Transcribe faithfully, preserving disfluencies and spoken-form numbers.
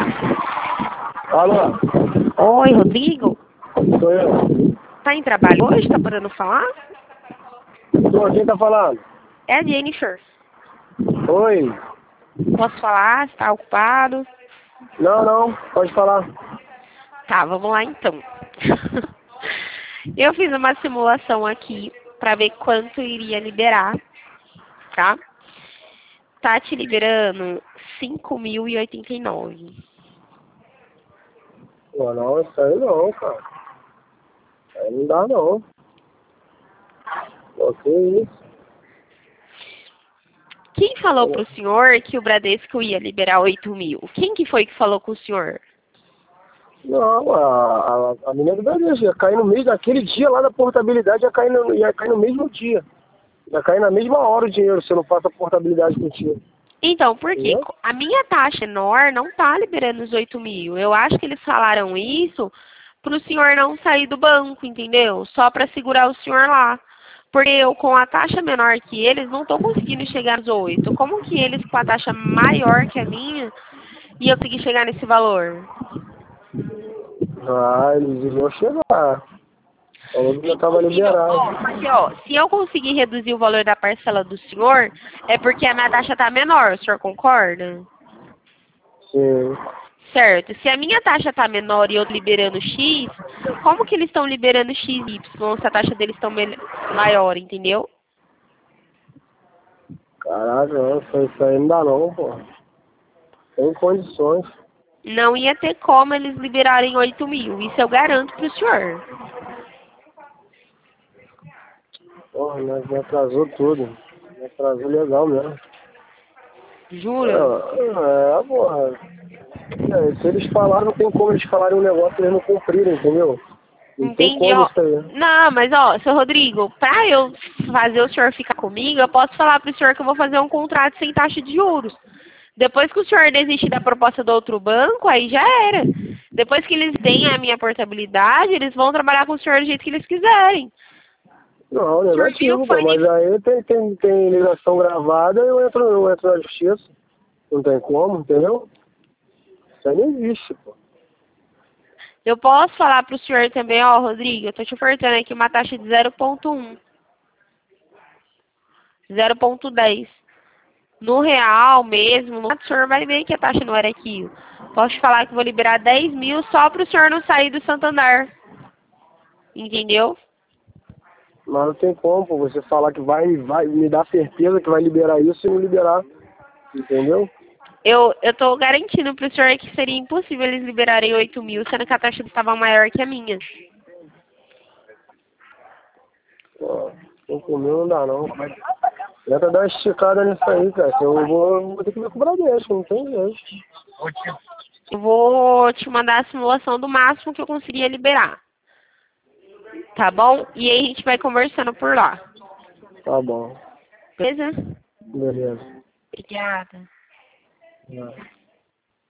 Alô? Oi, Rodrigo? Sou eu. Tá em trabalho hoje? Tá podendo falar? Tô, quem tá falando? É a Jennifer. Oi. Posso falar? Você tá ocupado? Não, não, pode falar. Tá, vamos lá então. Eu fiz uma simulação aqui pra ver quanto iria liberar, tá? Tá te liberando cinco mil e oitenta e nove. Pô, não, isso aí não, cara. Isso aí não dá não. Pô, que isso? Quem falou pro senhor que o Bradesco ia liberar oito mil? Quem que foi que falou com o senhor? Não, a, a, a menina do Bradesco ia cair no mês, naquele dia lá da portabilidade, ia cair no, ia cair no mesmo dia. Ia cair na mesma hora o dinheiro se eu não faço a portabilidade contigo. Então, por quê? Entendeu? A minha taxa Enor não tá liberando os oito mil. Eu acho que eles falaram isso pro senhor não sair do banco, entendeu? Só para segurar o senhor lá. Porque eu, com a taxa menor que eles, não tô conseguindo chegar nos oito. Como que eles, com a taxa maior que a minha, iam conseguir chegar nesse valor? Ah, eles iriam chegar. Falou que já tava Impossível. liberado. Ó, porque, ó, se eu conseguir reduzir o valor da parcela do senhor, é porque a minha taxa tá menor. O senhor concorda? Sim. Certo. Se a minha taxa tá menor e eu liberando X, como que eles estão liberando X e Y se a taxa deles estão maior, entendeu? Caraca, não, isso aí isso aí não dá não, pô. Tem condições. Não ia ter como eles liberarem oito mil. Isso eu garanto pro senhor. Porra, me me atrasou tudo. Me atrasou legal mesmo. Jura? É, é porra. É, se eles falaram, não tem como eles falarem um negócio e eles não cumprirem, entendeu? Não tem Entendi, como ó. isso aí. Não, mas ó, seu Rodrigo, pra eu fazer o senhor ficar comigo, eu posso falar pro senhor que eu vou fazer um contrato sem taxa de juros. Depois que o senhor desistir da proposta do outro banco, aí já era. Depois que eles têm a minha portabilidade, eles vão trabalhar com o senhor do jeito que eles quiserem. Não, O senhor viu negativo, que pô. foi Mas nível... aí tem, tem, tem ligação gravada e eu entro, eu entro na justiça. Não tem como, entendeu? Isso aí não existe, pô. Eu posso falar pro senhor também, ó, Rodrigo, eu tô te ofertando aqui uma taxa de zero ponto um. zero ponto dez. No real mesmo, no... o senhor vai ver que a taxa não era aquilo. Posso te falar que vou liberar dez mil só pro senhor não sair do Santander. Entendeu? Mas não tem como, pô. Você falar que vai, vai me dar certeza que vai liberar isso e não liberar. Entendeu? Eu, eu tô garantindo pro senhor que seria impossível eles liberarem oito mil, sendo que a taxa estava maior que a minha. Pô, cinco mil não dá não. Tenta dar uma esticada nisso aí, cara. Eu vou, vou ter que me cobrar dessa, não tem jeito. Eu vou te mandar a simulação do máximo que eu conseguiria liberar. Tá bom? E aí a gente vai conversando por lá. Tá bom. Beleza? Beleza. Obrigada. É.